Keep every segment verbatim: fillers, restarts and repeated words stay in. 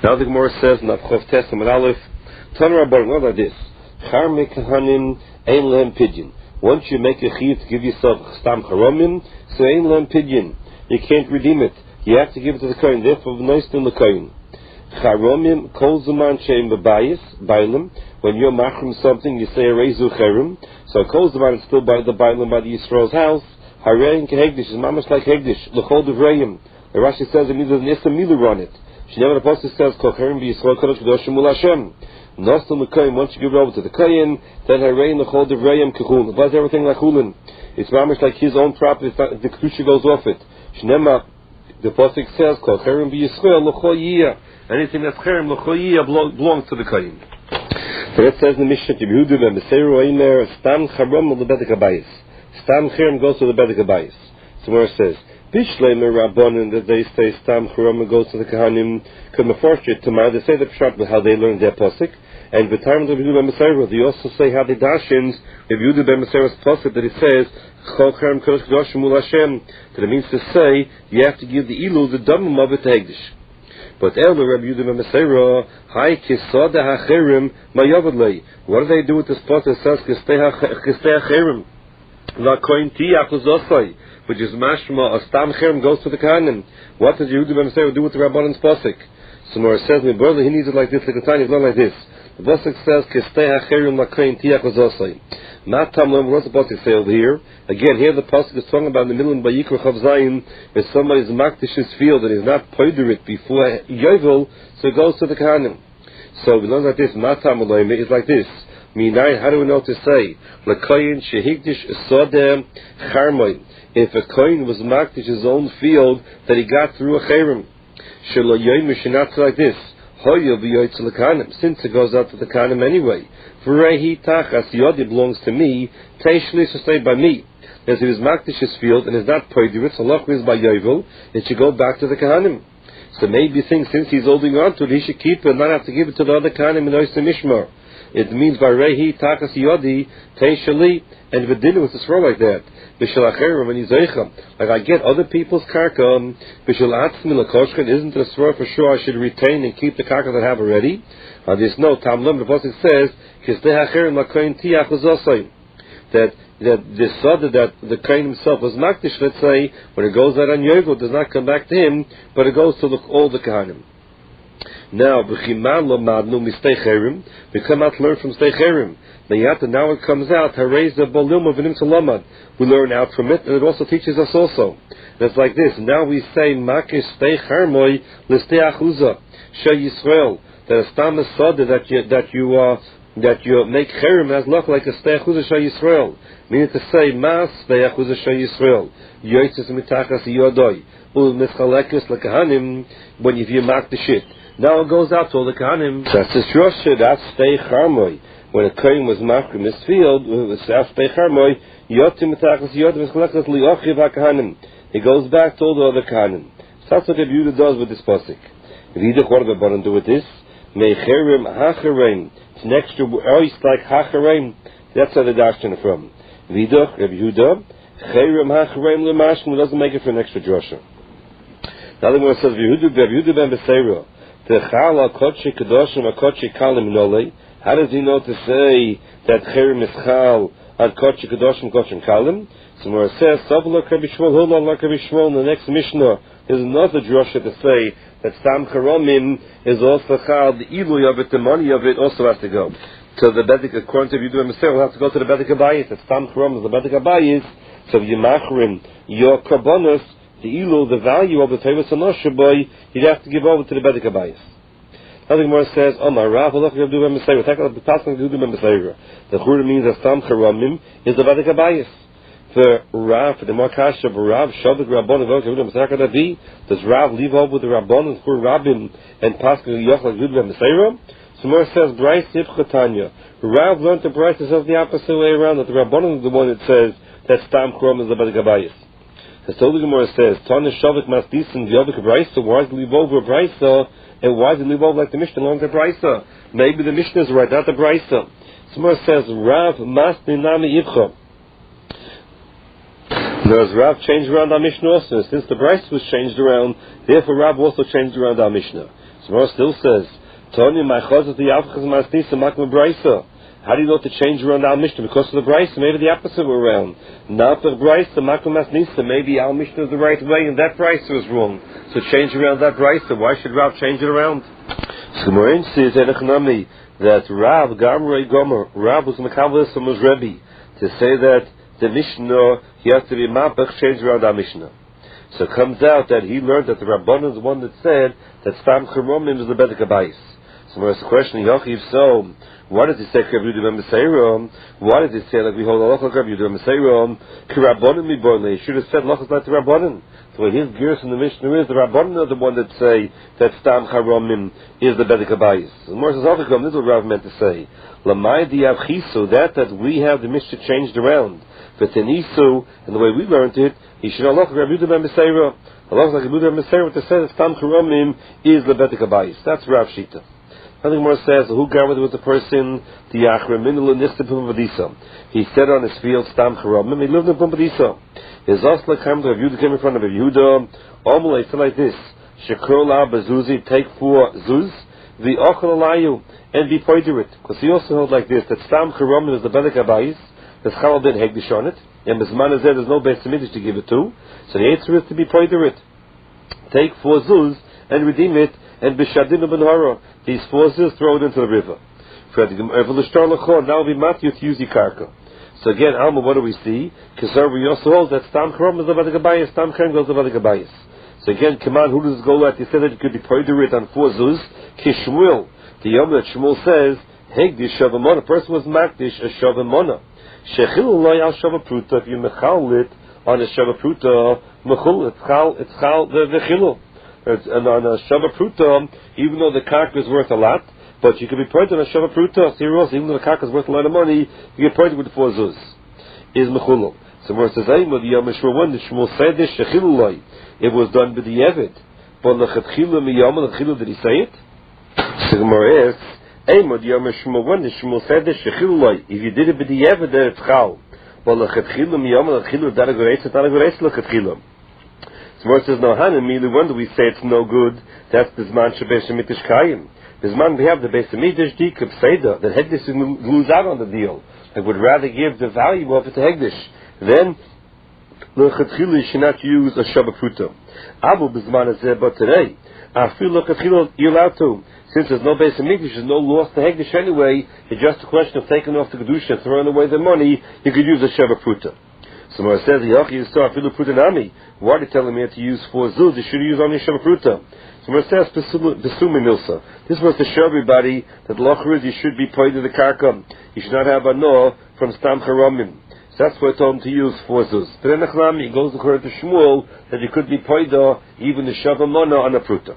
Now the Gemara says, Navchov Testament Aleph, Tanur Rabbanan, not like this. Char mekahanim ein lehem pidyon. Once you make a chiv to give yourself stam charomim, so ein lehem pidyon. You can't redeem it. You have to give it to the kohen. Therefore, nice to the kohen. Charomim kol zaman sheim b'bayis bailim. When you're machrim something, you say a rezu cherim. So kol zaman is still by the bailim by the Yisrael's house. Harein kehegdish is mamash like hegdish. L'chol devreim. The Rashi says it means there's an issa milu on it. She never the apostle says kol cherim b'Yisrael kadosh kadoshim ul Hashem. Nostal l'kohen, once you give it over to the kohen, then harein l'chol devreim kechul. It does everything like chulin. It's mamash like his own property. The kedusha goes off it. Shnema, the pasuk says kol cherim b'Yisrael l'chol yiyah. Anything that's cherim l'chol yiyah belongs to the kohen. So it says in the Mishnah, Yehuda ben Beseru Eimer, Stam Charom the Bedek Habayis. Stam Cherim goes to the Bedek Habayis. So where it says, Bishleimer Rabbanan, that they say Stam Charom goes to the Kahanim, come before it to my, they say the Pshat, how they learn their pasuk, and the time of Yehuda ben Beseru, they also say how they dashins, Yehuda ben Beseru's pasuk, that it says, Chol Cherim Kodesh Kedoshim Ul Hashem, that it means to say, you have to give the Ilu, the Damim of it to Hegdish. But Elder Rabbi Yehuda ben Beseru, Hai Kisada HaCherim Mayavadlei. What do they do with this spot that says Kistei HaCherim? La Koin Tiyach Uzosai, which is mashma, a Stam Cherim goes to the Kahanim. What does Yehuda ben Beseru do with the Rabbanan's pasuk? So Mor says, my brother, he needs it like this, like the Tanya, it's not like this. The pasuk says Kistei HaCherim La Koin Tiyach Uzosai. Not Tamlam, what's the pasuk say over here? Again, here the pasuk is talking about in the middle of Vayikra Chav Zayin, if somebody's makdish his field and is not poiderit before Yovel, so it goes to the Kahanim. So we learn like this, Matam Aloyme is like this. Minayin, how do we know to say? L'koyin shehigdish sodem charmoy. If a koyin was makdish his own field that he got through a cherim, shelo yoyim shenat like this. Hoyo v'yoytz l'kahanim, since it goes out to the Kahanim anyway. V'rehi tachas yodi belongs to me, teishli sustained by me. As it is makdish his field and is not poiderit, so loch is by Yovel, it should go back to the Kahanim. So maybe you think since he's holding on to it, he should keep it and not have to give it to the other Kahanim in Oyster Mishmar. It means by Rehi, Takas Yodi, Teishali, and Vidinu with a throw like that. Bishal Acherim and Yizaycham. Like I get other people's karka, Bishal Atzmi Lakoshkan, isn't it a throw for sure I should retain and keep the karka that I have already? On this note, Tamlam, the Pasuk says, Kistei Acherim Lakoin Tiyach Uzosai. That that the soda that the kohen himself was makdish, let's say, when it goes out on Yovel, does not come back to him, but it goes to the, all the Kahanim. Now, b'chiman lo madnu mistei cherim, we come out to learn from stei cherim. Now it comes out, harei ze bolilma v'nim tzalomad. We learn out from it, and it also teaches us also. And it's like this. Now we say makish stei charmoi l'stei achuza she Yisrael. That a stam soda that you that you uh, that you make cherim has look like a stei achuza she Yisrael. Meaning to say mas stei achuza she Yisrael. Yoytzes mitachas yodoi ul mischalekes lekahanim when you mark the shit. Now it goes out to all the Kahanim. That's the Shosha, that's Stei Charmoi. When a Kohen was marked in this field, it was Stei Charmoi, Yotim Mitachas Yotim Mischalekes Liochiv HaKahanim. It goes back to all the other Kahanim. So that's what the Yehuda does with this pasuk. Vidach, what do the do with this? Mecherim Hachareim. It's an extra oist like Hachareim. That's where the darshan from. Vidach, Rabbi Yehuda, Cherim Hachareim Lemashkim, doesn't make it for an extra drosha. Now the one says, Yehuda ben Beseru. How does he know to say that Cherim is Chal at Kodesh Kedoshim Kodesh Kalim? So where it says, Savla Rabbi Shmuel, hold on like Rabbi Shmuel in the next Mishnah, there's another drosha to say that Stam Charomim is also Chal, the Ilui of it, the money of it also has to go. So the Bedek, according to Yehuda ben Beseru, will have to go to the Bedek Habayis. That Stam Charomim is the Bedek Habayis, so Yimachrim, your Karbonos, the ilu, the value of the Tevis Anosha boy, you'd have to give over to the Bedek Habayis. Now the Gemara says, Oh my Rav, look at the Yehuda ben Beseru. Take out the passing of the Yehuda ben Beseru. The Chura means that Stam Charomim is the Bedek Habayis. The Rav, the Markash of Rav, Shavik Rabbon, and Yehuda ben Beseru, does Rav leave over with the Rabbon and Chur Rabbim and passing Yoch like Yehuda ben Beseru? So Gemara says, Bryce Yivchatanya. Rav learned the Bryce is the opposite way around, that the Rabbon is the one that says that Stam Charomim is the Bedek Habayis. The Toldi Gemara says, Tana Shavik Masdisin Vyavik Brisa, why does he leave over a Brisa, and why does he leave over like the Mishnah along the Brisa? Maybe the Mishnah is right, not the Brisa. Gemara says, Rav Masni Nami Ivcha. Does Rav change around our Mishnah also? Since the Brisa was changed around, therefore Rav also changed around our Mishnah. Gemara still says, Tony, my chazat the avchaz masnisa makma brayso. How do you know to change around Al Mishnah? Because of the brayso, maybe the opposite way around. Not the brayso, makma masnisa. Maybe Al Mishnah is the right way, and that brayso is wrong. So change around that brayso. Why should Rav change it around? So Gemara says that Rav Gamrei Gomer, Rav was mekabel from his Rebbe to say that the Mishnah he has to be mapach change around Al Mishnah. So it comes out that he learned that the Rabbanan is the one that said that Stam Charomim is the Bedek Abayis. So there's a question, Yochiv, so why does he say Rav Yehuda ben Meseirom? Why does he say like we hold a lochak Rav Yehuda ben Meseirom? Ki Rabbanan mi bornei. He should have said lochak like the Rabbanan. So his gears in the Mishnah is the Rabbanan are the one that say that Stam Charomim is the Bedek Abayis. So more says Yochiv, this is what Rav meant to say. Lamai di avchisu, that that we have the Mishnah changed around. V'tenisu, and the way we learned it, he should have lochak Rav Yehuda ben Meseirom. Allah like Rav Yehuda ben Meseirom to say that Stam Charomim is the Bedek Abayis. That's Rav Shita. Nothing more says, who gathered with the person, the Achreminul Nista Pumbadisa. He said on his field, Stam Charomim, he lived in Pumbadisa. His Osla came to Rav Yehuda, came in front of Rav Yehuda, Omele said like this, Shekrol Bazuzi, take four Zuz, the Ochel Alayu, and be pointed it. Because he also held like this, that Stam Charomim is the Bedek Abayis, there's Chalal ben Hegdish on it, and Bisman is there, there's no Beis Hamikdash to give it to, so the answer is to be pointed it. Take four Zuz, and redeem it, and Bishadinu ben Hara, these forces throw it into the river. Now will be Matthew to use the karka. So again, Alma, what do we see? Because we also hold that Stam Charom is the Bedek Abayis, Stam Charom goes the Bedek Abayis. So again, come on, who does it go at? He said that it could be poiderit on four zuz. Kishmuel, the Yom that Shmuel says, Hegdish Shavamona, a person was Makdish a Shavamona. Shechilu loy al Shavapruta, if you mechal it on a Shavapruta, mechul, it's chal, it's chal, the Vechilu. And on a Shavapruta, even though the karka is worth a lot, but you can be pointed on a Shavapruta, seriously, even though the karka is worth a lot of money, you get pointed with four zuz. Is mechulu. So where it says, Aim, the Yom Shmuel one, the Shmuel said this, Shechilu loy. It was done by the Yevid. But the Chetchilu miyom, the Chetchilu, did he say it? So the Gemara asks, Aim, the Yom Shmuel one, the Shmuel said this, Shechilu loy. If you did it by the Yevid, then it's chal. But the Chetchilu miyom, the Chetchilu, that a great, that a great, the Chetchilu. So where it says, no, Han, immediately wonder we say it's no good, that's the Zman Shebesh Hamikdash Kayim. The Zman we have the Beis Hamikdash Dikub Seder, that Hegdish lose out on the deal. They would rather give the value of it to Hegdish. Then, the Chetchilu should not use a Shavapruta. Abu Bizman is there, but today, I feel like Chetchilu, you're allowed to. Since there's no Beis Hamikdash, there's no loss to Hegdish anyway, it's just a question of taking off the Kedusha and throwing away the money, you could use a Shavapruta. So when it says, Yachi Yisrael Afilu Prutanami, why are they telling me to use four zuz? They should use only Shavapruta. So when it says, Besumi Milsa, this was to show everybody that Lochrid, you should be paid to the Karkam. You should not have a no from Stam Charomim. So that's why I told him to use four zuz. But then Nechnami, it goes according to Shmuel, that you could be paid even the Shavamona on a Pruta.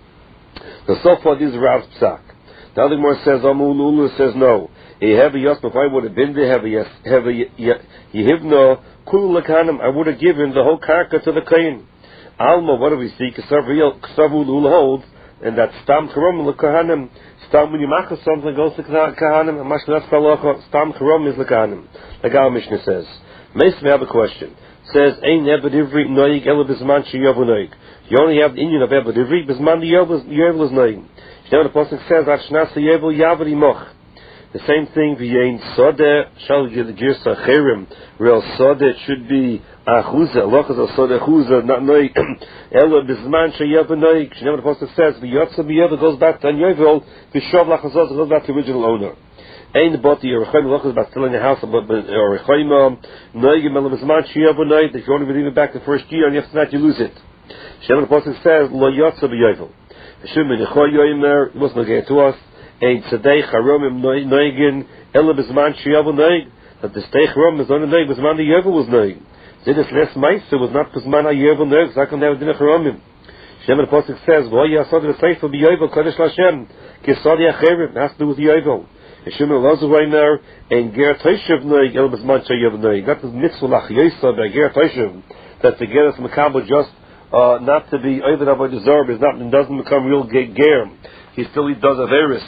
So so far, this is Rav's Psak. The other more says, Amululu says no. He have a yosef, if I would have been there, have a yes, have a yehivno, kul lekanim, I would have given the whole karka to the kain. Alma, what do we see? Ksavu lul holds, and that stam karom lekahanim, stam when you make something goes to kahanim, and mashlas falacha, stam karom is lekahanim. Like our Mishnah says. Mason, we have a question. It says, Ein ebed ivri noig ela bizman sheyovu noig. You only have the Indian of ebed ivri, bizman the yovel is noig. You know the Apostle says, Achshnas yovel yavri moch. The same thing, v'yein sodeh, shall we get the girsa cherim, real sodeh, it should be achuza, lochaz al sodeh achuza, not noik, ela bizman sheyev noik, you know what the Apostle says, v'yotza b'yev, goes back to Anyovel, v'shov lachazot, goes back to the original owner. Ein boti, or rechoim, lochaz, about still in the house, or rechoim, noigim, ela bizman sheyev noik, if you only believe it back the first year, and after that you lose it. You know what the Apostle says, lo yotza b'yevel. Hashem, in Yechoy yoimer, it wasn't again to us, Ein tzedei charomim noigin ela bezman sheyavu noig. That the tzedei charomim is only noig bezman the yevel was noig. Zidus les meister was not bezman a yevel noig. So I can have dinner charomim. Shem the Apostle says, "V'oy yasod v'seifel b'yevel kodesh l'Hashem kisod yacherim." Has to do with the yevel. Hashem lozu reimer ein ger toishev noig ela bezman sheyavu noig. That is mitzvah lachyosa by ger toishev. That to get us makabel just uh, not to be over by the zarb is not doesn't become real ger. He still he does a veris.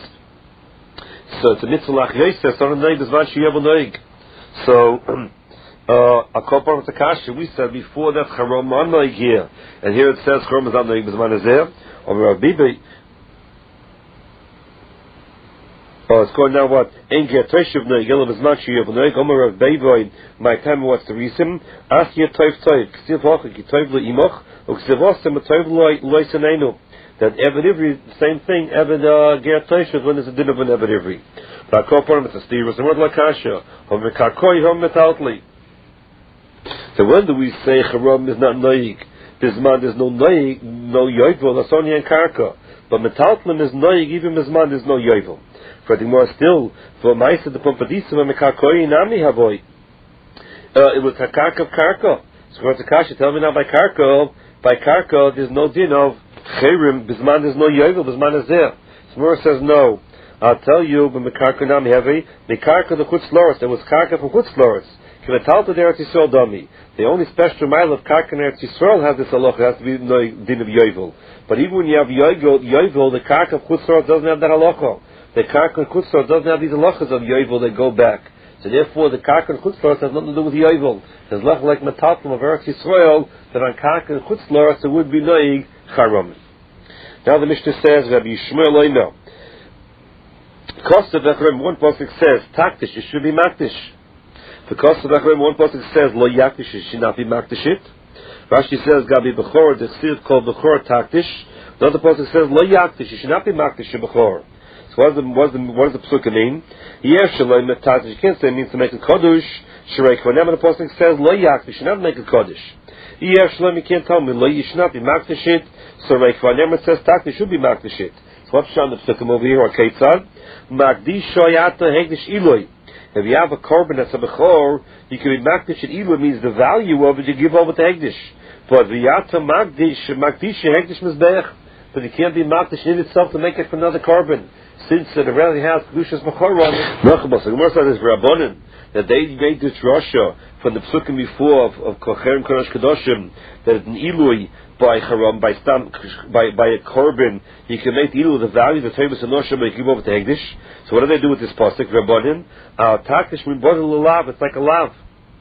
So it's a mitzvah lach yosef, so on the night is man sheyevel noig. So, uh, a kopar with the kasha, we said before that charom on noig here, and here it says charom is on noig, bizman is there, or Rav Bibi, Oh, it's going now what? Ein ger toshev no yigel b'zman sheyev no gomer of beivoid. My time, what's the reason? Ask ye toiv toiv. Ksiv hoch ki toiv lo imoch. O ksiv osem toiv lo lo senenu. That Eved Ivri, same thing. Eved ger toshev when there's a din of an Eved Ivri. But koporim it's a steer. The word lakasha. Hom v'karkoi hom metaltli. So when do we say charam is not noig? Bizman there's no noig, no yovel. That's only in karka. But metaltlim is noig. Even bizman there's no yovel. For the more still, for Maisa the Pompadisa and Mekakoi Nami Havoy. Uh, it was a karka of karka. So what's the kasha? Tell me now by karka. By karka, there's no din of Cherim, Bisman there's no Yovel, Bisman is there. Smur says no. I'll tell you, but Mekarka Nami Havi, Mekarka the Chutz Loris, there was karka from Chutz Loris. Kimetalta the Eretz Yisrael Dami. The only special mile of karka in Eretz Yisrael has this halacha, it has to be no din of Yovel. But even when you have Yovel, Yovel the karka of Chutz Loris doesn't have that halacha. The karka Chutzlar doesn't have these halachas of yovel that go back. So therefore, the karka Chutzlar has nothing to do with yovel. There's nothing like metatlim of Eretz Yisrael that on karka Chutzlar there would be noig charam. Now the Mishnah says, Rabbi Yishmael Oino. Kosta Bechrim, one pasuk says, taktish, it should be maktish. For Kosta Bechrim, one pasuk says, lo yaktish, it should not be maktishit. Rashi says, Gabi Bechor, the chsiv called Bechor taktish. Another pasuk says, lo yaktish, it should not be maktish Bechor. So what does the, what does the, what does the psuka mean? Yes, shalom metazish. You can't say it means to make a kodesh. Shrei kvanem, and the pasuk says lo yak. You should not make a kodesh. Yes, shalom. You can't tell me lo. You should not be maktashit. So rei kvanem it says tak. You should be maktashit. So what's on the psuka over here? Or keitzad magdish shoyata hegdish iloi. If you have a korban that's a bechor, you can be maktashit iloi means the value of it you give over to hegdish. But v'yata magdish magdish hegdish mizbeach. But you can't be makdish in itself to make it for another korban. Since uh, the reality has Kedushas Machor on it, the Gemara says is Rabbanan that they made this Rasha from the Psukim before of, of Kocherim Kodesh Kedoshim that it's an Ilui by Haram, by stam, by by a Korban, he can make the Ilui the value of the Tavis and Nosha, but he give over to Hegdish. So what do they do with this pasuk? Rabbanan, uh, Takdish min bodil lulav, it's like a lav.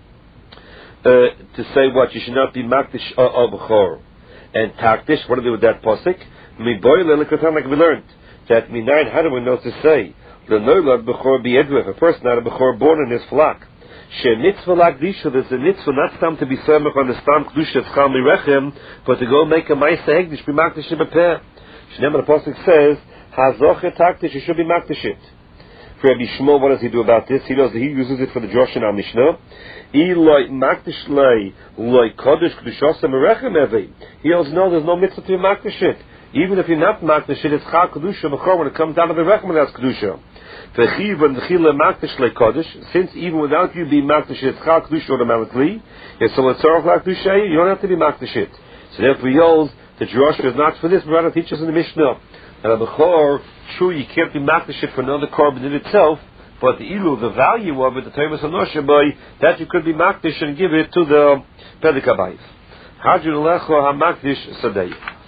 Uh, to say what? You should not be Makdish of Bechor. And Takdish, what do they do with that pasuk? Mi boil elikatan, like we learned. That minayin, how do we know to say the noilad bechor biedru? If a person had a bechor born in his flock, she mitzvah lakdisha. There's a mitzvah not time to be samech on the stam kedusha tzchal mirechem, but to go make a ma'isa hegdish be makdish b'peh. Shneimah the pasuk says hazoche takdish. You should be makdishit. For Rabbi Shmuel, what does he do about this? He does. He uses it for the Josh and our Mishnah. Eloi makdish lei loi kodesh kedushasa mirechem evi. He also knows there's no mitzvah to be makdishit. Even if you're not makdish, it's chal kedusha b'chor when it comes down to the rechem that's kedusha. V'chiv and v'chile makdish le kodesh. Since even without you being makdish, it's chal kedusha automatically. It's so it's tzarich like kedusha. You don't have to be makdish it. So therefore, he holds the drasha is not for this, but rather teaches in the Mishnah. And a b'chor, true, you can't be makdish it for another korban in itself, but the ilu, the value of it, the tavis anosha by that you could be makdish and give it to the pedikabayis. Hajur lecho hamakdish sadei.